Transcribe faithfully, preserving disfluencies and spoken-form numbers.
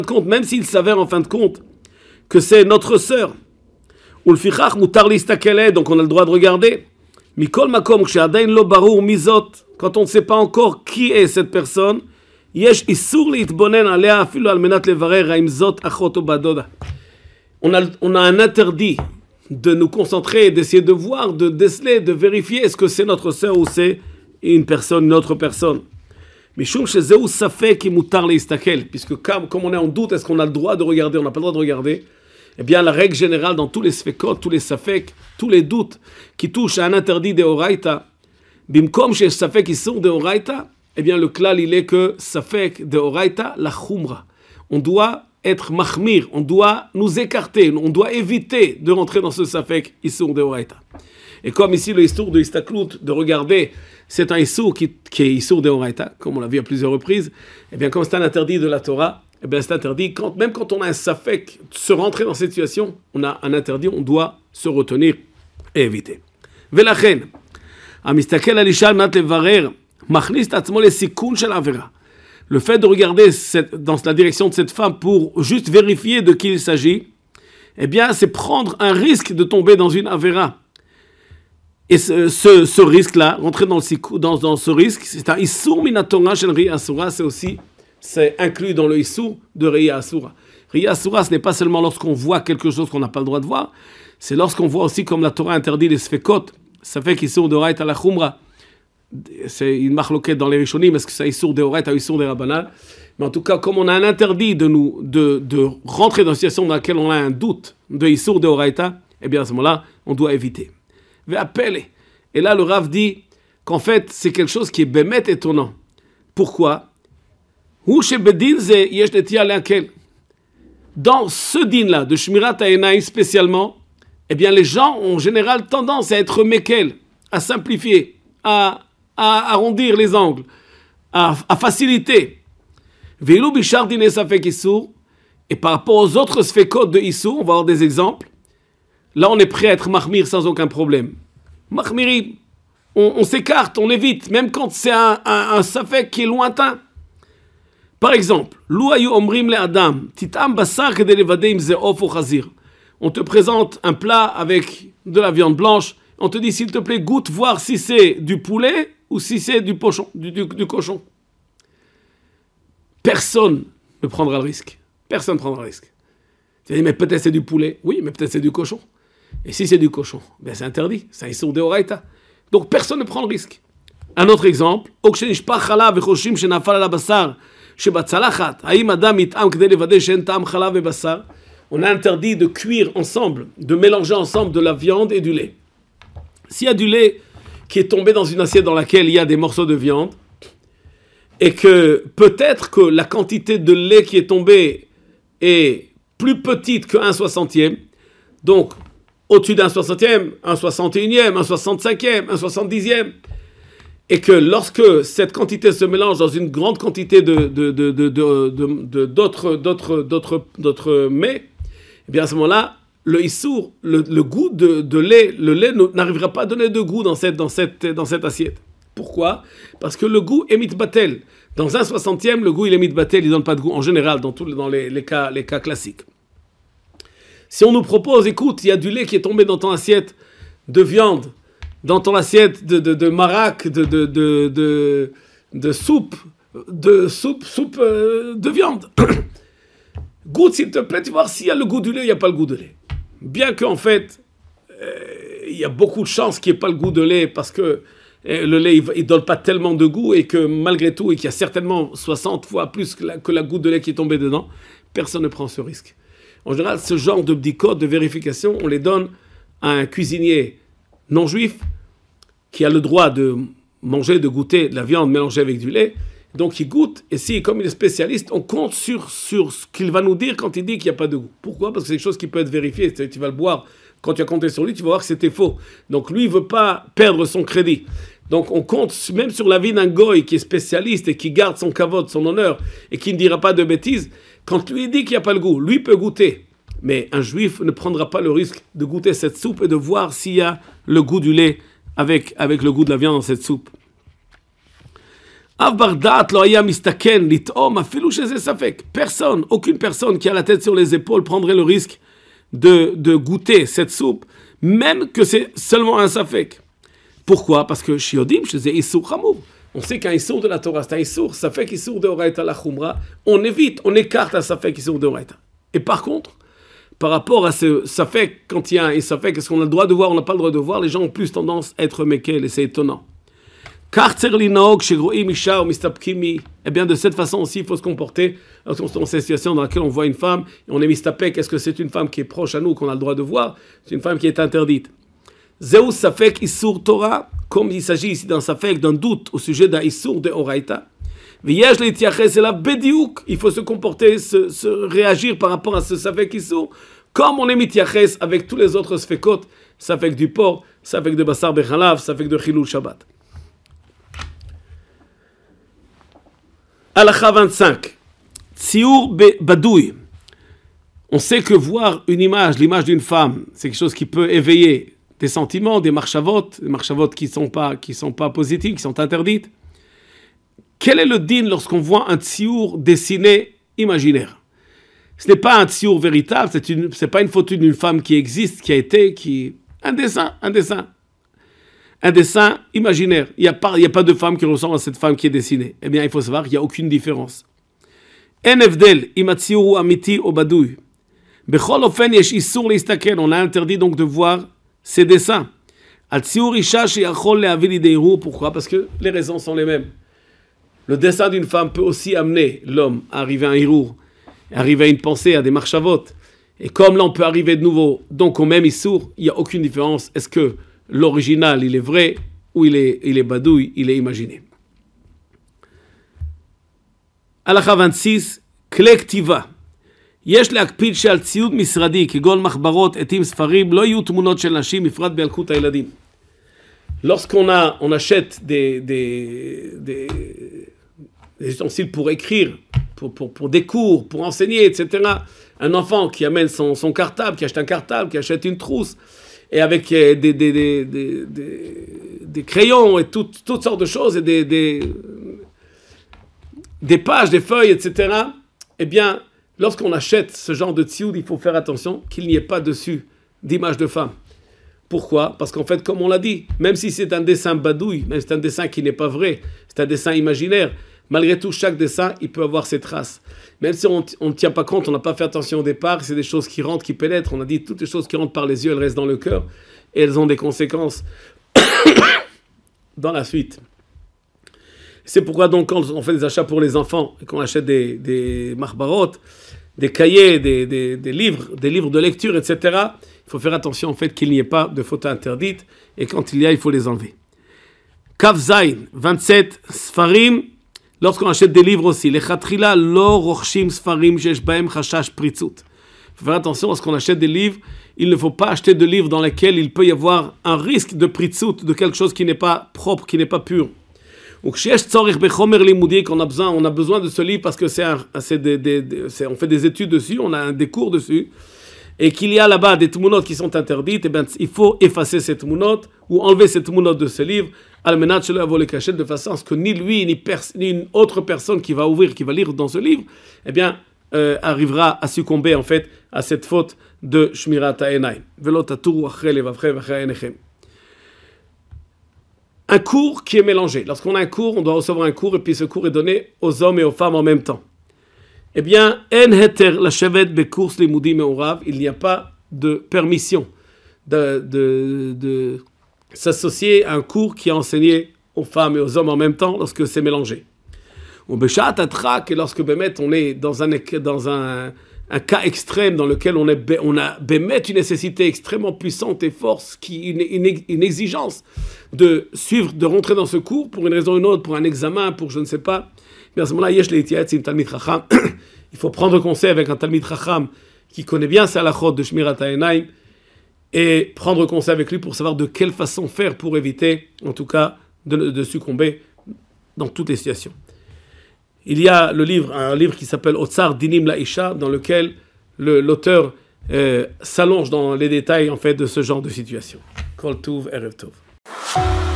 compte, même s'il s'avère en fin de compte que c'est notre sœur, ou le fichach mutar listakele, donc on a le droit de regarder. Mikol makom kshe'adain lo barur mizot, quand on ne sait pas encore qui est cette personne, yesh isur litbonen alea afilu al menat levarer haim zot achot o badoda. On a on a un interdit de nous concentrer, d'essayer de voir, de déceler, de vérifier est-ce que c'est notre sœur ou c'est une personne, une autre personne. Mishum shezeu safek mutar listakel, puisque comme, comme on est en doute, est-ce qu'on a le droit de regarder, on n'a pas le droit de regarder. Eh bien, la règle générale dans tous les sfekot, tous les safek, tous les doutes qui touchent à un interdit de oraita, bimkom chez safek isur de oraita, eh bien, le klal il est que safek de oraita la khumra. On doit être mahmir, on doit nous écarter, on doit éviter de rentrer dans ce safek isur de oraita. Et comme ici le isur de istaklut, de regarder, c'est un isur qui, qui est isur de oraita, comme on l'a vu à plusieurs reprises, eh bien, comme c'est un interdit de la Torah, eh bien, c'est interdit. Quand, même quand on a un safek, se rentrer dans cette situation, on a un interdit, on doit se retenir et éviter. Velachen, amistakel alisha nat levarer, machnis tatzmo le sikun shel avera. Le fait de regarder cette, dans la direction de cette femme pour juste vérifier de qui il s'agit, eh bien, c'est prendre un risque de tomber dans une avera. Et ce, ce, ce risque-là, rentrer dans, le sikou, dans, dans ce risque, c'est un isur minatora shel ri asura, c'est aussi c'est inclus dans le issou de Riya Asura. Riya Asura, ce n'est pas seulement lorsqu'on voit quelque chose qu'on n'a pas le droit de voir, c'est lorsqu'on voit aussi comme la Torah interdit les sfekot, ça fait qu'issur de Oraita la Khumra, c'est une marloquette dans les Rishonim, est-ce que c'est issur de Oraita ou issur de Rabbanan? Mais en tout cas, comme on a un interdit de, nous, de, de rentrer dans une situation dans laquelle on a un doute de issur de Oraita, eh bien à ce moment-là, on doit éviter. Et là, le Rav dit qu'en fait, c'est quelque chose qui est bémet étonnant. Pourquoi? Dans ce din-là, de Shmirat HaEnaim spécialement, eh bien les gens ont en général tendance à être mekel, à simplifier, à, à arrondir les angles, à, à faciliter. Et par rapport aux autres sfekot de Issur, on va avoir des exemples. Là, on est prêt à être mahmir sans aucun problème. Mahmiri, on, on s'écarte, on évite, même quand c'est un, un, un safek qui est lointain. Par exemple, on te présente un plat avec de la viande blanche, on te dit s'il te plaît goûte voir si c'est du poulet ou si c'est du, pochon, du, du, du cochon. Personne ne prendra le risque. Personne ne prendra le risque. Tu dis mais peut-être c'est du poulet, oui mais peut-être c'est du cochon. Et si c'est du cochon, ben c'est interdit, c'est un issur de oraita. Donc personne ne prend le risque. Un autre exemple, on a interdit de cuire ensemble, de mélanger ensemble de la viande et du lait. S'il y a du lait qui est tombé dans une assiette dans laquelle il y a des morceaux de viande, et que peut-être que la quantité de lait qui est tombée est plus petite que un soixantième, donc au-dessus d'un soixantième, un soixante et unième, un soixante-cinquième, un soixante-dixième, et que lorsque cette quantité se mélange dans une grande quantité de, de, de, de, de, de, de, d'autres, d'autres, d'autres, d'autres mets, eh bien à ce moment-là, le issour, le, le goût de, de lait, le lait n'arrivera pas à donner de goût dans cette, dans cette, dans cette assiette. Pourquoi? Parce que le goût est mitbatel. Dans un soixantième, le goût il est mitbatel, il ne donne pas de goût en général, dans, tout, dans les, les, cas, les cas classiques. Si on nous propose, écoute, il y a du lait qui est tombé dans ton assiette de viande, dans ton assiette de, de, de marac, de, de, de, de, de soupe, de soupe, soupe euh, de viande. Goûte s'il te plaît, tu vas voir s'il y a le goût du lait, il n'y a pas le goût de lait. Bien qu'en fait, euh, il y a beaucoup de chances qu'il n'y ait pas le goût de lait parce que euh, le lait, il ne donne pas tellement de goût et que malgré tout, et qu'il y a certainement soixante fois plus que la, que la goutte de lait qui est tombée dedans, personne ne prend ce risque. En général, ce genre de bdikot, de vérification, on les donne à un cuisinier non juif qui a le droit de manger, de goûter de la viande mélangée avec du lait. Donc il goûte, et si, comme il est spécialiste, on compte sur, sur ce qu'il va nous dire quand il dit qu'il n'y a pas de goût. Pourquoi? Parce que c'est quelque chose qui peut être vérifié. Tu vas le boire, quand tu as compté sur lui, tu vas voir que c'était faux. Donc lui, il ne veut pas perdre son crédit. Donc on compte même sur la vie d'un goy qui est spécialiste et qui garde son kavod, son honneur, et qui ne dira pas de bêtises. Quand lui dit qu'il n'y a pas le goût, lui peut goûter. Mais un juif ne prendra pas le risque de goûter cette soupe et de voir s'il y a le goût du lait avec, avec le goût de la viande dans cette soupe. Av bar da'at lo haya mistaken lit'om afilu sheze safek. Personne, aucune personne qui a la tête sur les épaules prendrait le risque de, de goûter cette soupe, même que c'est seulement un safek. Pourquoi? Parce que shiodim sheze isur chamour. On sait qu'un isur de la Torah, c'est un isur, safek isur de oraita la chumra. On évite, on écarte un safek isur de oraita. Et par contre, par rapport à ce safek, quand il y a un safek, est-ce qu'on a le droit de voir, on n'a pas le droit de voir, les gens ont plus tendance à être mekel, et c'est étonnant. Eh bien, de cette façon aussi, il faut se comporter dans cette situation dans laquelle on voit une femme, et on est mistapek, est-ce que c'est une femme qui est proche à nous, qu'on a le droit de voir? C'est une femme qui est interdite. Zeu safek isur Torah, comme il s'agit ici d'un safek, d'un doute au sujet d'un isur de oraita. Il faut se comporter, se, se réagir par rapport à ce safek isur, comme on est mityaches avec tous les autres sfekot, safek du porc, safek de basar bechalav, safek de chilul shabbat. Halakha vingt-cinq. Tsiour badoui. On sait que voir une image, l'image d'une femme, c'est quelque chose qui peut éveiller des sentiments, des marchavot, des marchavot qui ne sont pas, qui sont pas positives, qui sont interdites. Quel est le din lorsqu'on voit un tsiour dessiné imaginaire? Ce n'est pas un tsiour véritable, c'est une, c'est pas une photo d'une femme qui existe, qui a été, qui... Un dessin, un dessin. Un dessin imaginaire. Il n'y a pas, il n'y a pas de femme qui ressemble à cette femme qui est dessinée. Eh bien, il faut savoir qu'il n'y a aucune différence. En evdel, im tsiour amiti o badoui. Bechol ofen yesh isur leistaken. On a interdit donc de voir ces dessins. Al tsiour isha sheyachol le'avi lidei irur. Pourquoi? Parce que les raisons sont les mêmes. Le dessin d'une femme peut aussi amener l'homme à arriver à un hirour, à arriver à une pensée, à des marchavot. Et comme là, on peut arriver de nouveau, donc au même issour, il n'y a aucune différence. Est-ce que l'original, il est vrai, ou il est, il est badouille, il est imaginé? Halakha vingt-six, Klektiva. יש להקפיד שעל ציוד משרדי, כגון מחברות, עטים, ספרים, לא יהיו תמונות של נשים, בפרט בילקוט הילדים. Lorsqu'on a, on achète des, des, des, des ustensiles pour écrire, pour, pour, pour des cours, pour enseigner, et cetera. Un enfant qui amène son, son cartable, qui achète un cartable, qui achète une trousse, et avec des, des, des, des, des, des crayons et tout, toutes sortes de choses, et des, des, des pages, des feuilles, et cetera. Eh bien, lorsqu'on achète ce genre de tsioud, il faut faire attention qu'il n'y ait pas dessus d'image de femme. Pourquoi? Parce qu'en fait, comme on l'a dit, même si c'est un dessin badouille, même si c'est un dessin qui n'est pas vrai, c'est un dessin imaginaire, malgré tout, chaque dessin, il peut avoir ses traces. Même si on ne tient pas compte, on n'a pas fait attention au départ, c'est des choses qui rentrent, qui pénètrent. On a dit toutes les choses qui rentrent par les yeux, elles restent dans le cœur et elles ont des conséquences dans la suite. C'est pourquoi donc quand on fait des achats pour les enfants et qu'on achète des, des marbarot, des cahiers, des, des, des livres, des livres de lecture, et cetera, il faut faire attention en fait qu'il n'y ait pas de photos interdites et quand il y a, il faut les enlever. Kav Zayn, vingt-sept, Sfarim. Lorsqu'on achète des livres aussi, les chatrila lo rochim sfarim shesh bahem chashash pritzut. Il faut faire attention lorsqu'on achète des livres, il ne faut pas acheter de livres dans lesquels il peut y avoir un risque de pritzut, de quelque chose qui n'est pas propre, qui n'est pas pur. Ou kshesh tzorich bechomer limudi, qu'on a besoin, on a besoin de ce livre parce que c'est, un, c'est des, des, des, c'est, on fait des études dessus, on a des cours dessus, et qu'il y a là-bas des tmunot qui sont interdites, et bien il faut effacer ces tmunot ou enlever ces tmunot de ce livre. De façon à ce que ni lui ni, pers- ni une autre personne qui va ouvrir, qui va lire dans ce livre, eh bien, euh, arrivera à succomber en fait à cette faute de Shmirat ha'enayim. Un cours qui est mélangé. Lorsqu'on a un cours, on doit recevoir un cours et puis ce cours est donné aux hommes et aux femmes en même temps. Eh bien, en heter la shevet bekurs limudi me'orav, il n'y a pas de permission de, de, de s'associer à un cours qui est enseigné aux femmes et aux hommes en même temps lorsque c'est mélangé. Ou beshat atrak, et lorsque bémet, on est dans un, dans un, un cas extrême dans lequel on, est, on a bémet une nécessité extrêmement puissante et forte, qui, une, une, une exigence de suivre, de rentrer dans ce cours pour une raison ou une autre, pour un examen, pour je ne sais pas. Mais à ce moment-là, yesh leitiat sim talmid chacham. Il faut prendre conseil avec un talmid chacham qui connaît bien sa halachot de shmirat ha'enayim, et prendre conseil avec lui pour savoir de quelle façon faire pour éviter, en tout cas, de, de succomber dans toutes les situations. Il y a le livre, un livre qui s'appelle Otsar Dinim Laisha, dans lequel le, l'auteur euh, s'allonge dans les détails en fait de ce genre de situation. Kol Tuv, Erev Tov.